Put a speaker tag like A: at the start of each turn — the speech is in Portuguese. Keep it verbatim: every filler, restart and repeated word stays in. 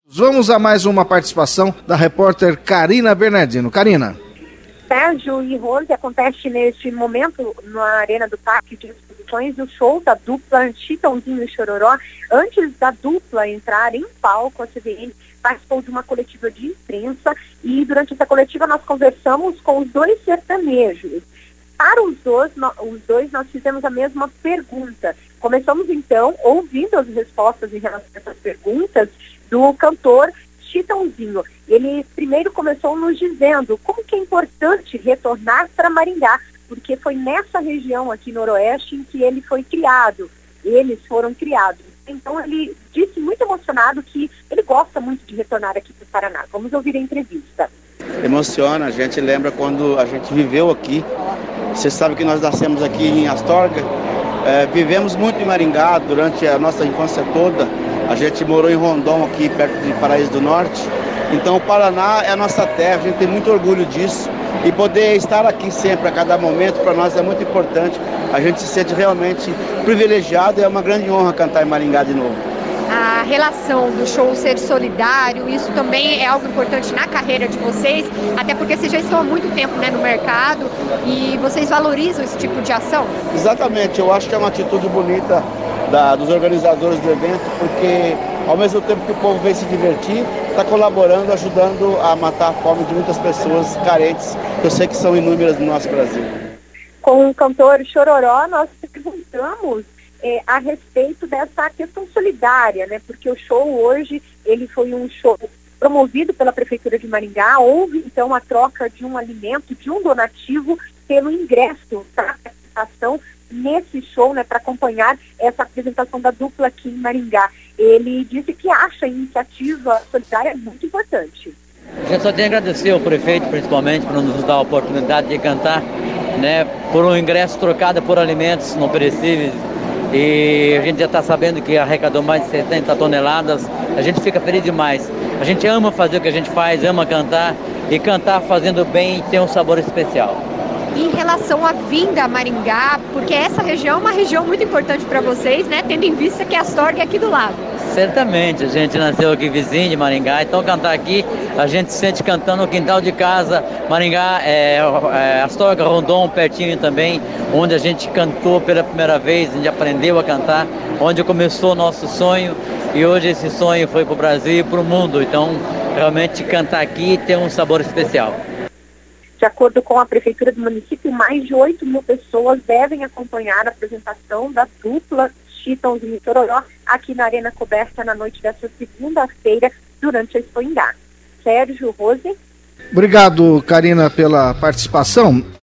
A: Vamos a mais uma participação da repórter Karina Bernardino. Karina.
B: Sérgio e Rose, acontece neste momento na Arena do Parque de Exposições o show da dupla Chitãozinho e Chororó. Antes da dupla entrar em palco, a C B N participou de uma coletiva de imprensa e durante essa coletiva nós conversamos com os dois sertanejos. Para os dois, os dois nós fizemos a mesma pergunta. Começamos então ouvindo as respostas em relação a essas perguntas do cantor Chitãozinho. Ele primeiro começou nos dizendo como que é importante retornar para Maringá, porque foi nessa região aqui noroeste em que ele foi criado, eles foram criados. Então ele disse muito emocionado que ele gosta muito de retornar aqui para o Paraná. Vamos ouvir a entrevista.
C: Emociona, a gente lembra quando a gente viveu aqui. Você sabe que nós nascemos aqui em Astorga, é, vivemos muito em Maringá durante a nossa infância toda. A gente morou em Rondon, aqui perto de Paraíso do Norte. Então o Paraná é a nossa terra, a gente tem muito orgulho disso. E poder estar aqui sempre, a cada momento, para nós é muito importante. A gente se sente realmente privilegiado e é uma grande honra cantar em Maringá de novo.
D: A relação do show ser solidário, isso também é algo importante na carreira de vocês, até porque vocês já estão há muito tempo, né, no mercado e vocês valorizam esse tipo de ação?
C: Exatamente, eu acho que é uma atitude bonita da, dos organizadores do evento, porque ao mesmo tempo que o povo vem se divertir, está colaborando, ajudando a matar a fome de muitas pessoas carentes, que eu sei que são inúmeras no nosso Brasil.
B: Com o cantor Chororó, nós perguntamos É, a respeito dessa questão solidária, né? Porque o show hoje, ele foi um show promovido pela Prefeitura de Maringá. Houve, então, a troca de um alimento, de um donativo, pelo ingresso para a participação nesse show, né? Para acompanhar essa apresentação da dupla aqui em Maringá. Ele disse que acha a iniciativa solidária muito importante.
E: A gente só tem a agradecer ao prefeito, principalmente, por nos dar a oportunidade de cantar, né? Por um ingresso trocado por alimentos não perecíveis. E a gente já está sabendo que arrecadou mais de setenta toneladas, a gente fica feliz demais. A gente ama fazer o que a gente faz, ama cantar, e cantar fazendo bem tem um sabor especial.
D: Em relação à vinda a Maringá, porque essa região é uma região muito importante para vocês, né? Tendo em vista que a Astorga é aqui do lado.
E: Certamente, a gente nasceu aqui vizinho de Maringá, então cantar aqui, a gente se sente cantando no quintal de casa. Maringá, é, é, Astorga, Rondon, pertinho também, onde a gente cantou pela primeira vez, a gente aprendeu a cantar, onde começou o nosso sonho, e hoje esse sonho foi para o Brasil e para o mundo. Então, realmente cantar aqui tem um sabor especial.
B: De acordo com a Prefeitura do município, mais de oito mil pessoas devem acompanhar a apresentação da dupla Chitãozinho e Chororó aqui na Arena Coberta na noite desta segunda-feira, durante a Expo Ingá. Sérgio, Rose.
A: Obrigado, Karina, pela participação.